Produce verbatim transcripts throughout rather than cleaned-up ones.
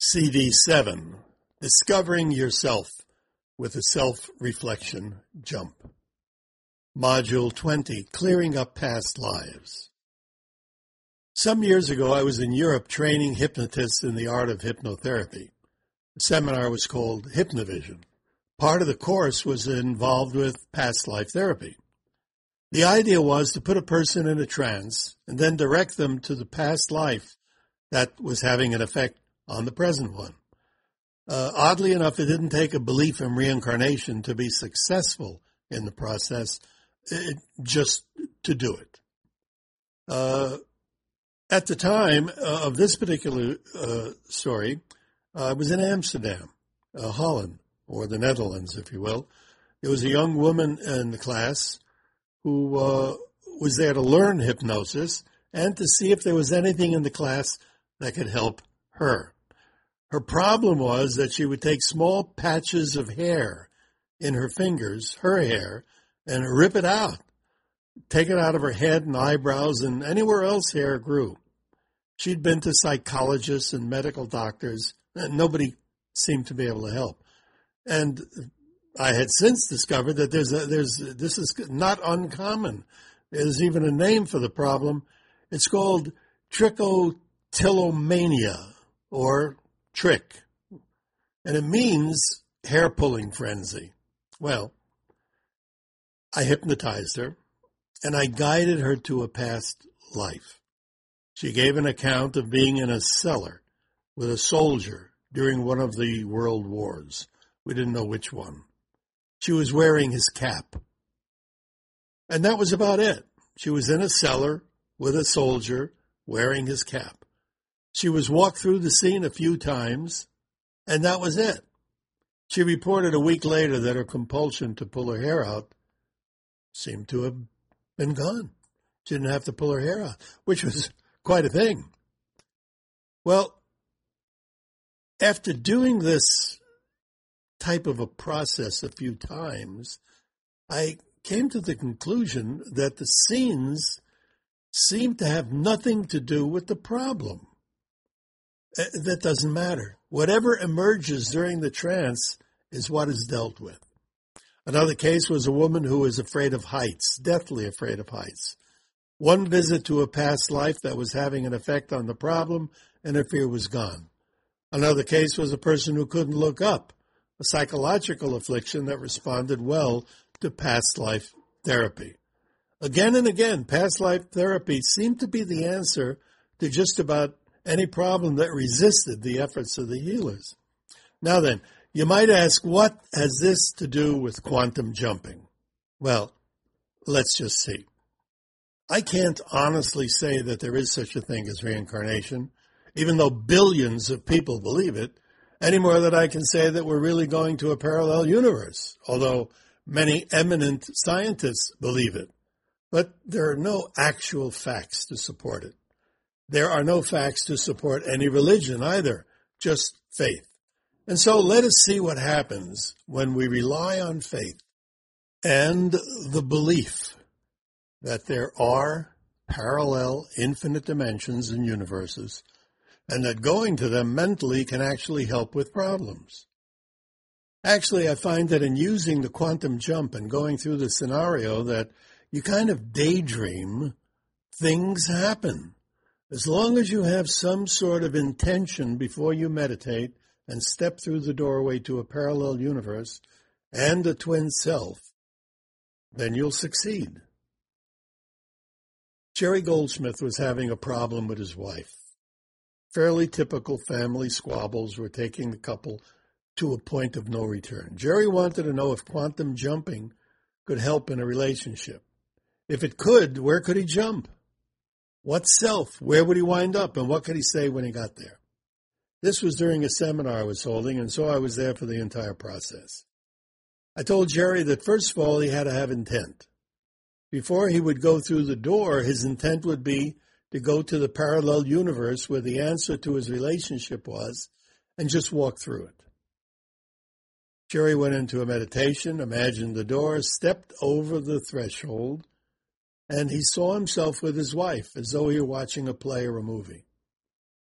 C D seven, Discovering Yourself with a Self-Reflection Jump. Module twenty, Clearing Up Past Lives. Some years ago, I was in Europe training hypnotists in the art of hypnotherapy. The seminar was called Hypnovision. Part of the course was involved with past life therapy. The idea was to put a person in a trance and then direct them to the past life that was having an effect on the present one. Uh, oddly enough, it didn't take a belief in reincarnation to be successful in the process, it, just to do it. Uh, at the time uh, of this particular uh, story, uh, I was in Amsterdam, uh, Holland, or the Netherlands, if you will. There was a young woman in the class who uh, was there to learn hypnosis and to see if there was anything in the class that could help her. Her problem was that she would take small patches of hair in her fingers, her hair, and rip it out, take it out of her head and eyebrows and anywhere else hair grew. She'd been to psychologists and medical doctors, and nobody seemed to be able to help. And I had since discovered that there's a, there's this is not uncommon. There's even a name for the problem. It's called trichotillomania, or trick, and it means hair-pulling frenzy. Well, I hypnotized her, and I guided her to a past life. She gave an account of being in a cellar with a soldier during one of the world wars. We didn't know which one. She was wearing his cap. And that was about it. She was in a cellar with a soldier wearing his cap. She was walked through the scene a few times, and that was it. She reported a week later that her compulsion to pull her hair out seemed to have been gone. She didn't have to pull her hair out, which was quite a thing. Well, after doing this type of a process a few times, I came to the conclusion that the scenes seemed to have nothing to do with the problem. That doesn't matter. Whatever emerges during the trance is what is dealt with. Another case was a woman who was afraid of heights, deathly afraid of heights. One visit to a past life that was having an effect on the problem, and her fear was gone. Another case was a person who couldn't look up, a psychological affliction that responded well to past life therapy. Again and again, past life therapy seemed to be the answer to just about any problem that resisted the efforts of the healers. Now then, you might ask, what has this to do with quantum jumping? Well, let's just see. I can't honestly say that there is such a thing as reincarnation, even though billions of people believe it, any more than I can say that we're really going to a parallel universe, although many eminent scientists believe it. But there are no actual facts to support it. There are no facts to support any religion either, just faith. And so let us see what happens when we rely on faith and the belief that there are parallel infinite dimensions and universes, and that going to them mentally can actually help with problems. Actually, I find that in using the quantum jump and going through the scenario that you kind of daydream, things happen. As long as you have some sort of intention before you meditate and step through the doorway to a parallel universe and a twin self, then you'll succeed. Jerry Goldsmith was having a problem with his wife. Fairly typical family squabbles were taking the couple to a point of no return. Jerry wanted to know if quantum jumping could help in a relationship. If it could, where could he jump? What self? Where would he wind up? And what could he say when he got there? This was during a seminar I was holding, and so I was there for the entire process. I told Jerry that first of all, he had to have intent. Before he would go through the door, his intent would be to go to the parallel universe where the answer to his relationship was, and just walk through it. Jerry went into a meditation, imagined the door, stepped over the threshold, and he saw himself with his wife as though he were watching a play or a movie.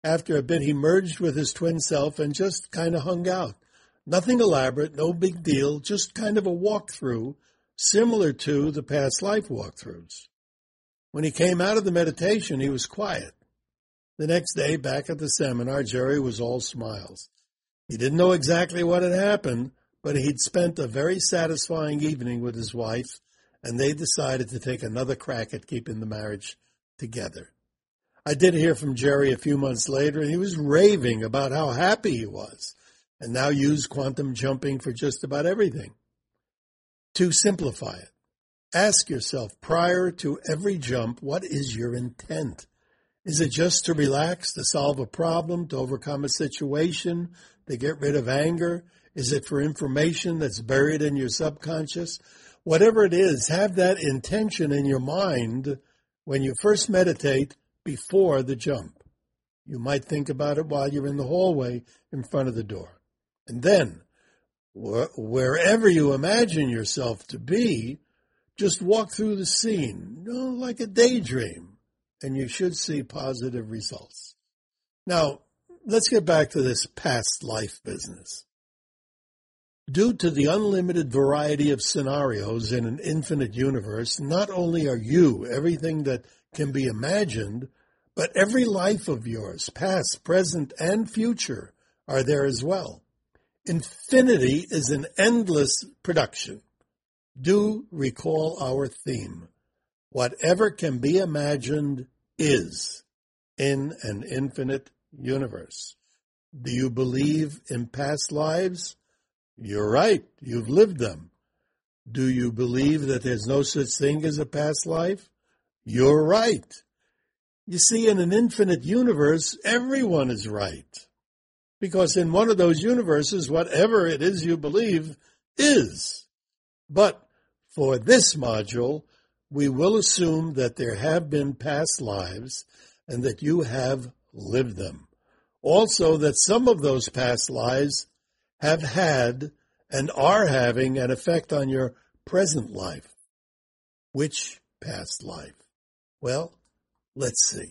After a bit, he merged with his twin self and just kind of hung out. Nothing elaborate, no big deal, just kind of a walkthrough, similar to the past life walkthroughs. When he came out of the meditation, he was quiet. The next day, back at the seminar, Jerry was all smiles. He didn't know exactly what had happened, but he'd spent a very satisfying evening with his wife, and they decided to take another crack at keeping the marriage together. I did hear from Jerry a few months later, and he was raving about how happy he was, and now used quantum jumping for just about everything. To simplify it, ask yourself prior to every jump, what is your intent? Is it just to relax, to solve a problem, to overcome a situation, to get rid of anger? Is it for information that's buried in your subconscious? Whatever it is, have that intention in your mind when you first meditate before the jump. You might think about it while you're in the hallway in front of the door. And then, wh- wherever you imagine yourself to be, just walk through the scene, you know, like a daydream, and you should see positive results. Now, let's get back to this past life business. Due to the unlimited variety of scenarios in an infinite universe, not only are you everything that can be imagined, but every life of yours, past, present, and future, are there as well. Infinity is an endless production. Do recall our theme. Whatever can be imagined is in an infinite universe. Do you believe in past lives? You're right. You've lived them. Do you believe that there's no such thing as a past life? You're right. You see, in an infinite universe, everyone is right. Because in one of those universes, whatever it is you believe is. But for this module, we will assume that there have been past lives and that you have lived them. Also, that some of those past lives have had and are having an effect on your present life. Which past life? Well, let's see.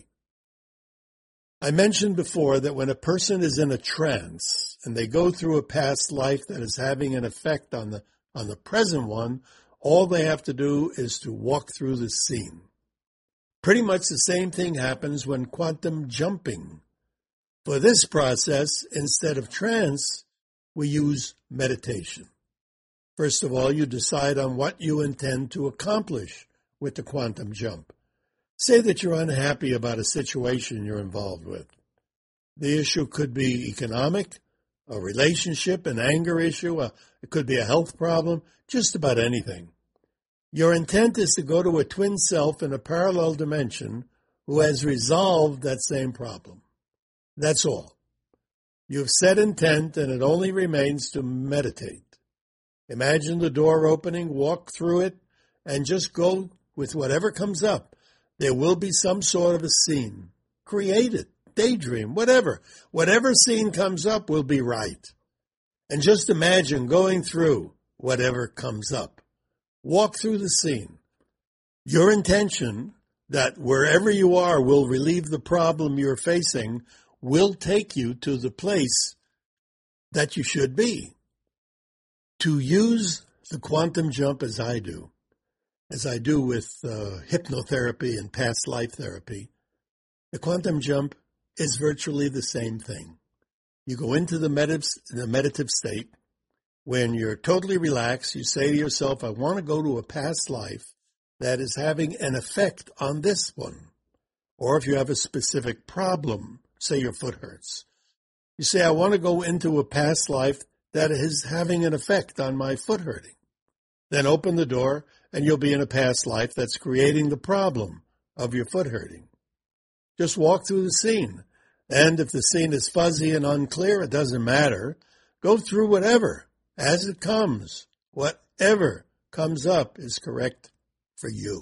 I mentioned before that when a person is in a trance and they go through a past life that is having an effect on the on the present one, all they have to do is to walk through the scene. Pretty much the same thing happens when quantum jumping. For this process, instead of trance, we use meditation. First of all, you decide on what you intend to accomplish with the quantum jump. Say that you're unhappy about a situation you're involved with. The issue could be economic, a relationship, an anger issue, a, it could be a health problem, just about anything. Your intent is to go to a twin self in a parallel dimension who has resolved that same problem. That's all. You've set intent, and it only remains to meditate. Imagine the door opening, walk through it, and just go with whatever comes up. There will be some sort of a scene. Create it, daydream, whatever. Whatever scene comes up will be right. And just imagine going through whatever comes up. Walk through the scene. Your intention that wherever you are will relieve the problem you're facing will take you to the place that you should be. To use the quantum jump as I do, as I do with uh, hypnotherapy and past life therapy, the quantum jump is virtually the same thing. You go into the meditative, the meditative state. When you're totally relaxed, you say to yourself, I want to go to a past life that is having an effect on this one. Or if you have a specific problem, say your foot hurts, you say, I want to go into a past life that is having an effect on my foot hurting. Then open the door, and you'll be in a past life that's creating the problem of your foot hurting. Just walk through the scene. And if the scene is fuzzy and unclear, it doesn't matter. Go through whatever. As it comes, whatever comes up is correct for you.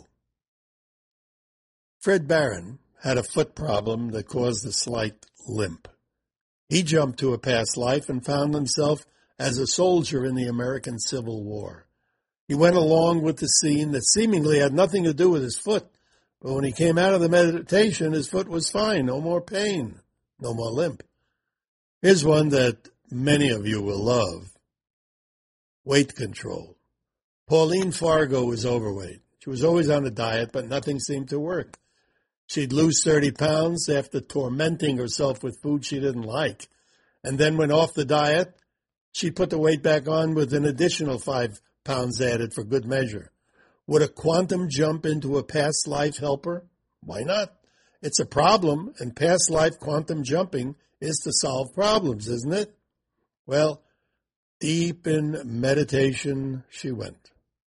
Fred Barron had a foot problem that caused a slight limp. He jumped to a past life and found himself as a soldier in the American Civil War. He went along with the scene that seemingly had nothing to do with his foot, but when he came out of the meditation, his foot was fine, no more pain. no more limp. Here's one that many of you will love. Weight control. Pauline Fargo was overweight. She was always on a diet, but nothing seemed to work. She'd lose thirty pounds after tormenting herself with food she didn't like. And then when off the diet, she'd put the weight back on with an additional five pounds added for good measure. Would a quantum jump into a past life help her? Why not? It's a problem, and past life quantum jumping is to solve problems, isn't it? Well, deep in meditation she went.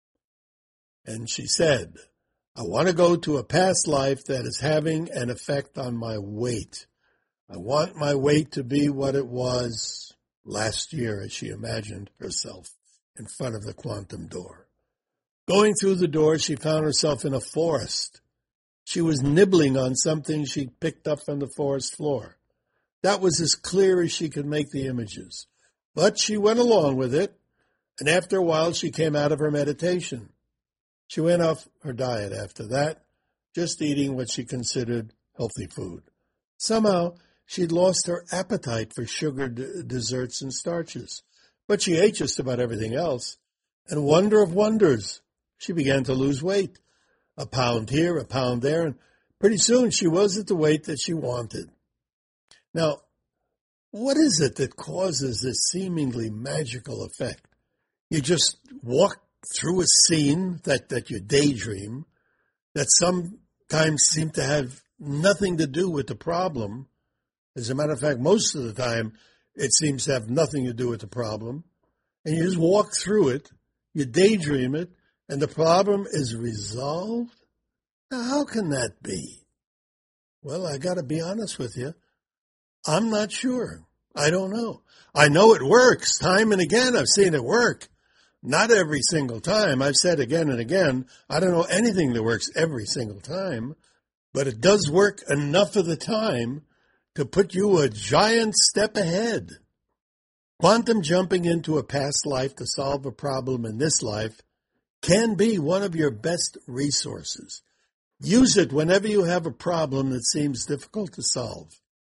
And she said, I want to go to a past life that is having an effect on my weight. I want my weight to be what it was last year, as she imagined herself in front of the quantum door. Going through the door, she found herself in a forest. She was nibbling on something she'd picked up from the forest floor. That was as clear as she could make the images. But she went along with it, and after a while she came out of her meditation. She went off her diet after that, just eating what she considered healthy food. Somehow, she'd lost her appetite for sugared desserts and starches, but she ate just about everything else. And wonder of wonders, she began to lose weight. A pound here, a pound there, and pretty soon she was at the weight that she wanted. Now, what is it that causes this seemingly magical effect? You just walk through a scene that, that you daydream, that sometimes seem to have nothing to do with the problem. As a matter of fact, most of the time, it seems to have nothing to do with the problem. And you just walk through it, you daydream it, and the problem is resolved? Now, how can that be? Well, I got to be honest with you. I'm not sure. I don't know. I know it works. Time and again, I've seen it work. Not every single time. I've said again and again, I don't know anything that works every single time, but it does work enough of the time to put you a giant step ahead. Quantum jumping into a past life to solve a problem in this life can be one of your best resources. Use it whenever you have a problem that seems difficult to solve.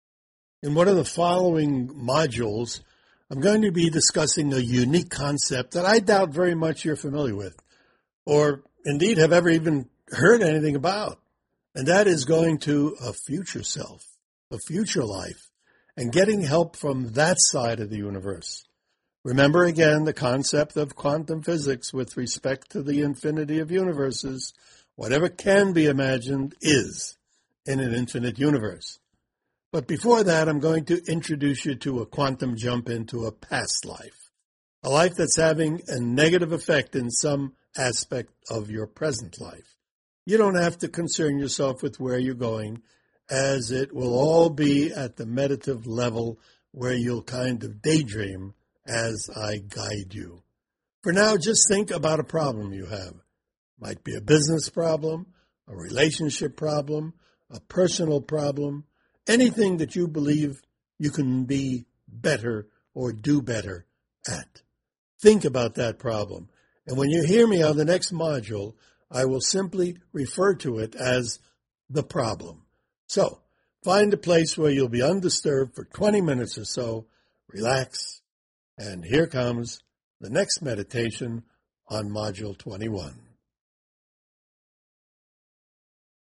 In one of the following modules, I'm going to be discussing a unique concept that I doubt very much you're familiar with, or indeed have ever even heard anything about, and that is going to a future self, a future life, and getting help from that side of the universe. Remember again the concept of quantum physics with respect to the infinity of universes. Whatever can be imagined is in an infinite universe. But before that, I'm going to introduce you to a quantum jump into a past life, a life that's having a negative effect in some aspect of your present life. You don't have to concern yourself with where you're going, as it will all be at the meditative level where you'll kind of daydream as I guide you. For now, just think about a problem you have. Might be a business problem, a relationship problem, a personal problem, anything that you believe you can be better or do better at. Think about that problem. And when you hear me on the next module, I will simply refer to it as the problem. So, find a place where you'll be undisturbed for twenty minutes or so, relax, and here comes the next meditation on Module twenty-one.